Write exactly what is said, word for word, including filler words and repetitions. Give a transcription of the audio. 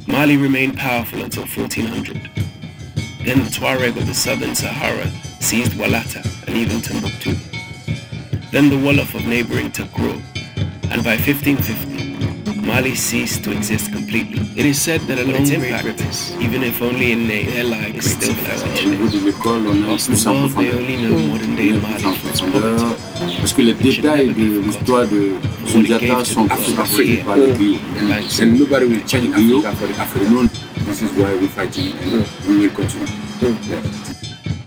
Mali remained powerful until fourteen hundred. Then the Tuareg of the southern Sahara seized Walata and even Timbuktu. Then the Wolof of neighboring Takro, and by fifteen fifty, Mali ceased to exist completely. It is said that along Great Rivers, even if only in name, there lie great civilizations. Whilst the world may only know modern-day Mali for its poverty, parce que les détails de l'histoire de Sundiata sont affectés par le griot. And nobody will change Africa for the African. This is why we're fighting and we will continue.